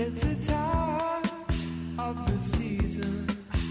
It's a time of the season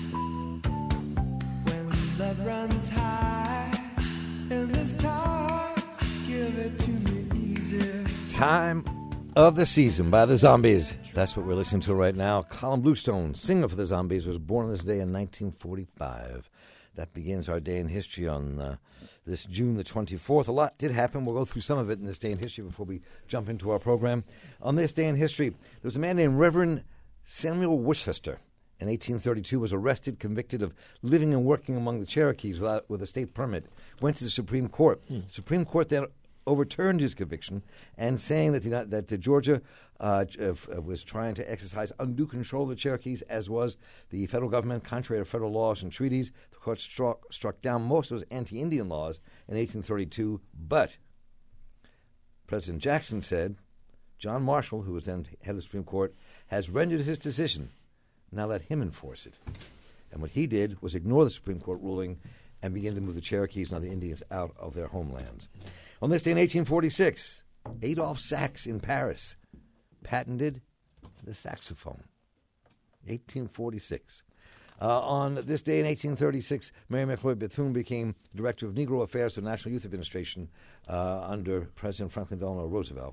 when love runs high. In this time, give it to me easy. Time of the Season by the Zombies. That's what we're listening to right now. Colin Bluestone, singer for the Zombies, was born on this day in 1945. That begins our day in history on this June the 24th. A lot did happen. We'll go through some of it in this day in history before we jump into our program. On this day in history, there was a man named Reverend Samuel Worcester. In 1832, was arrested, convicted of living and working among the Cherokees with a state permit. Went to the Supreme Court. The Supreme Court then overturned his conviction and saying that Georgia was trying to exercise undue control of the Cherokees, as was the federal government, contrary to federal laws and treaties. The court struck down most of those anti-Indian laws in 1832, but President Jackson said, John Marshall, who was then head of the Supreme Court, has rendered his decision. Now let him enforce it. And what he did was ignore the Supreme Court ruling and begin to move the Cherokees and other Indians out of their homelands. On this day in 1846, Adolphe Sax in Paris patented the saxophone. 1846. On this day in 1836, Mary McLeod Bethune became Director of Negro Affairs for the National Youth Administration under President Franklin Delano Roosevelt.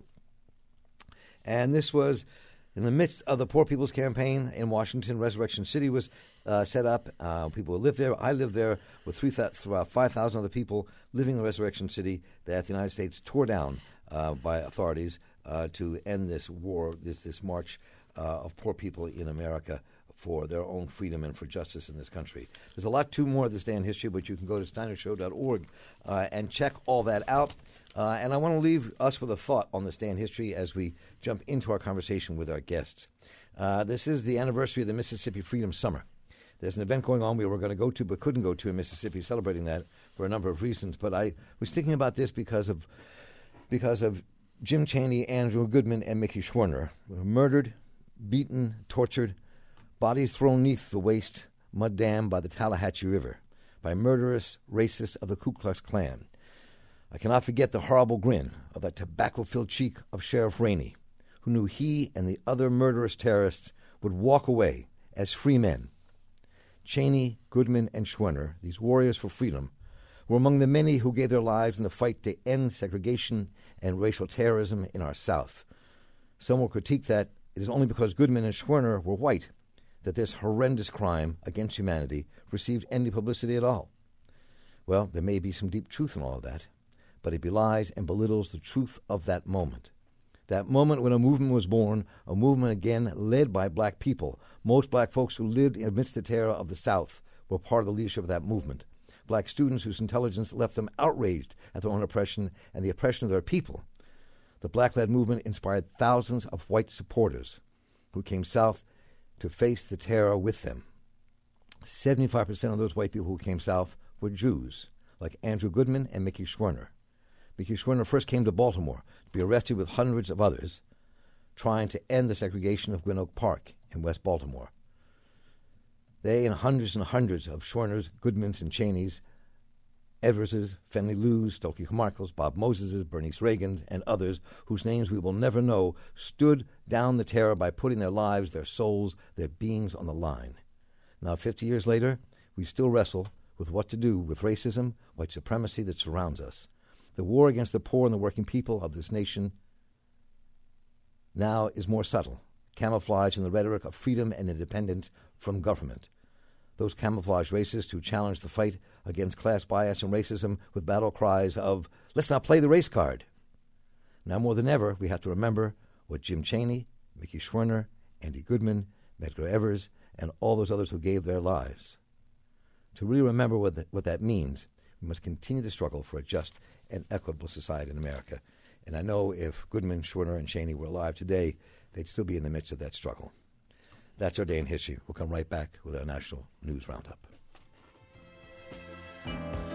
And this was in the midst of the Poor People's Campaign in Washington. Resurrection City was set up. People lived there. I lived there with 5,000 other people living in Resurrection City that the United States tore down by authorities to end this war, this march of poor people in America for their own freedom and for justice in this country. There's a lot more of this day in history, but you can go to steinershow.org and check all that out. And I want to leave us with a thought on this day in history as we jump into our conversation with our guests. This is the anniversary of the Mississippi Freedom Summer. There's an event going on we were going to go to but couldn't go to in Mississippi, celebrating that for a number of reasons. But I was thinking about this because of Jim Chaney, Andrew Goodman, and Mickey Schwerner, who were murdered, beaten, tortured, bodies thrown neath the waste mud dam by the Tallahatchie River by murderous racists of the Ku Klux Klan. I cannot forget the horrible grin of that tobacco-filled cheek of Sheriff Rainey, who knew he and the other murderous terrorists would walk away as free men. Chaney, Goodman, and Schwerner, these warriors for freedom, were among the many who gave their lives in the fight to end segregation and racial terrorism in our South. Some will critique that it is only because Goodman and Schwerner were white that this horrendous crime against humanity received any publicity at all. Well, there may be some deep truth in all of that, but it belies and belittles the truth of that moment. That moment when a movement was born, a movement again led by black people. Most black folks who lived amidst the terror of the South were part of the leadership of that movement. Black students whose intelligence left them outraged at their own oppression and the oppression of their people. The black-led movement inspired thousands of white supporters who came south to face the terror with them. 75% of those white people who came south were Jews, like Andrew Goodman and Mickey Schwerner. Mickey Schwerner first came to Baltimore to be arrested with hundreds of others, trying to end the segregation of Gwynn Oak Park in West Baltimore. They and hundreds of Schwerners, Goodmans, and Cheneys, Edwardses, Fenley Lews, Stokely Carmichaels, Bob Moseses, Bernice Reagan, and others whose names we will never know, stood down the terror by putting their lives, their souls, their beings on the line. Now, 50 years later, we still wrestle with what to do with racism, white supremacy that surrounds us. The war against the poor and the working people of this nation now is more subtle, camouflaged in the rhetoric of freedom and independence from government. Those camouflaged racists who challenge the fight against class bias and racism with battle cries of, let's not play the race card. Now more than ever, we have to remember what Jim Chaney, Mickey Schwerner, Andy Goodman, Medgar Evers, and all those others who gave their lives. To really remember what that means, we must continue to struggle for a just and equitable society in America. And I know if Goodman, Schwerner, and Chaney were alive today, they'd still be in the midst of that struggle. That's our day in history. We'll come right back with our National News Roundup.